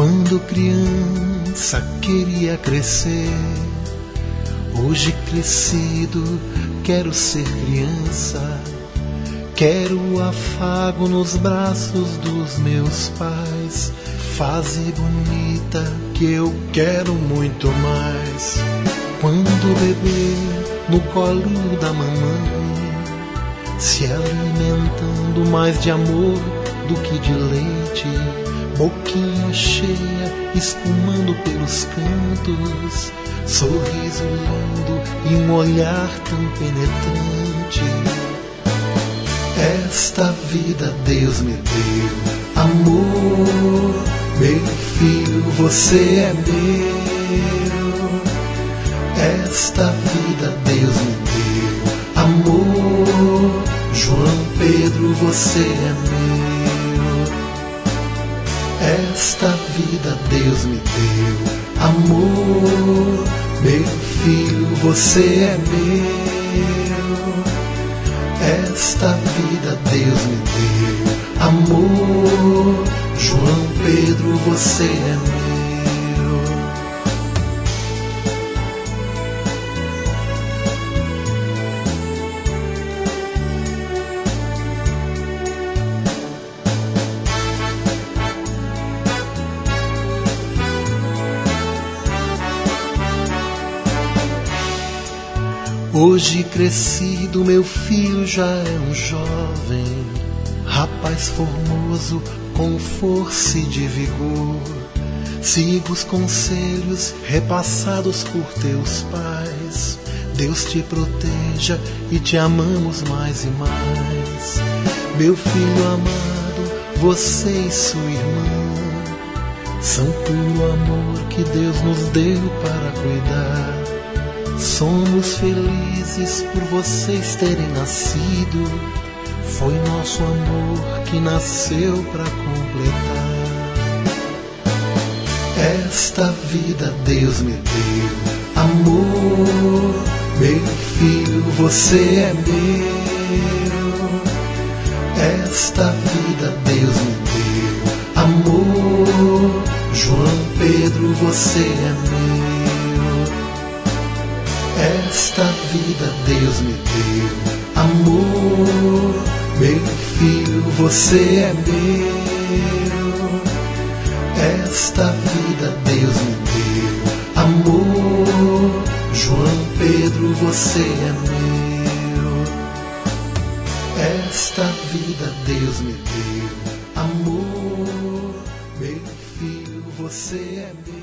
Quando criança queria crescer, hoje crescido quero ser criança. Quero o afago nos braços dos meus pais, fase bonita que eu quero muito mais. Quando bebê no colinho da mamãe, se alimentando mais de amor do que de leite, boquinha cheia, espumando pelos cantos, sorriso lindo e um olhar tão penetrante. Esta vida Deus me deu, amor, meu filho, você é meu. Esta vida Deus me deu, amor, João Pedro, você é meu. Esta vida Deus me deu, amor, meu filho, você é meu. Esta vida Deus me deu, amor, João Pedro, você é meu. Hoje crescido, meu filho já é um jovem, rapaz formoso, com força e de vigor. Siga os conselhos repassados por teus pais. Deus te proteja e te amamos mais e mais. Meu filho amado, você e sua irmã são puro amor que Deus nos deu para cuidar. Somos felizes por vocês terem nascido. Foi nosso amor que nasceu para completar. Esta vida Deus me deu, amor, meu filho, você é meu. Esta vida Deus me deu, amor, João Pedro, você é meu. Esta vida Deus me deu, amor, meu filho, você é meu. Esta vida Deus me deu, amor, João Pedro, você é meu. Esta vida Deus me deu, amor, meu filho, você é meu.